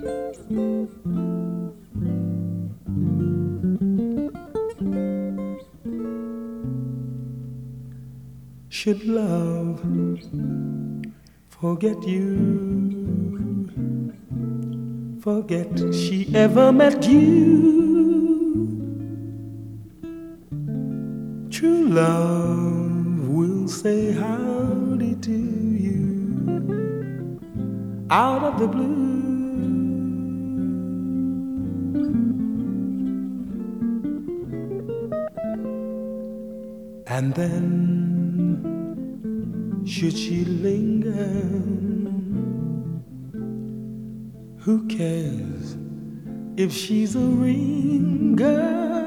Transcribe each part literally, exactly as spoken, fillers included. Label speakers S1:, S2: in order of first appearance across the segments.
S1: Should love forget you, forget she ever met you? True love will say howdy to you out of the blue. And then should she linger, who cares if she's a ringer?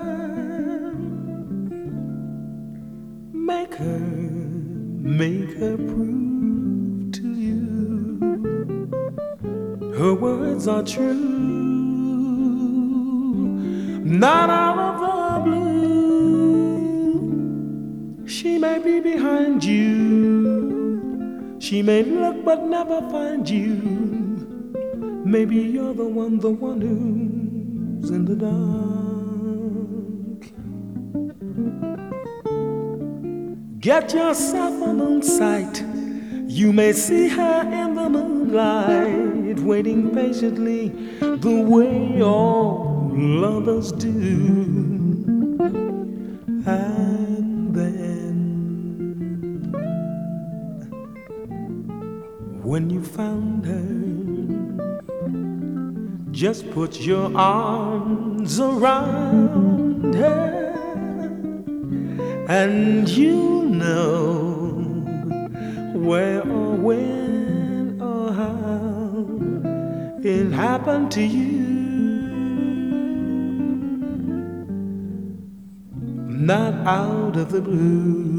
S1: Make her, make her prove to you her words are true, not out of the blue. She may be behind you, she may look but never find you. Maybe you're the one, the one who's in the dark. Get yourself a moon sight. You may see her in the moonlight, waiting patiently the way all lovers do. And then when you found her, just put your arms around her, and you know where or when or how it happened to you. Not out of the blue.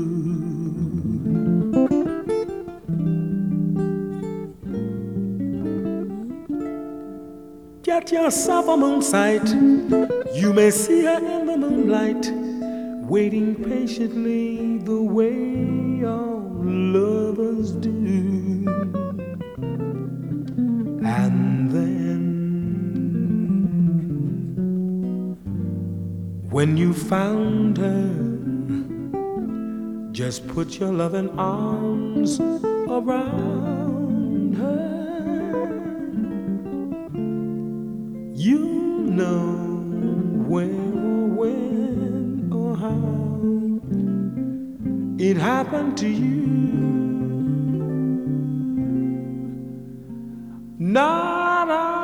S1: Get yourself a moon sight. You may see her in the moonlight, waiting patiently the way all lovers do. And then when you found her, just put your loving arms around her. You know where or when or how it happened to you. Not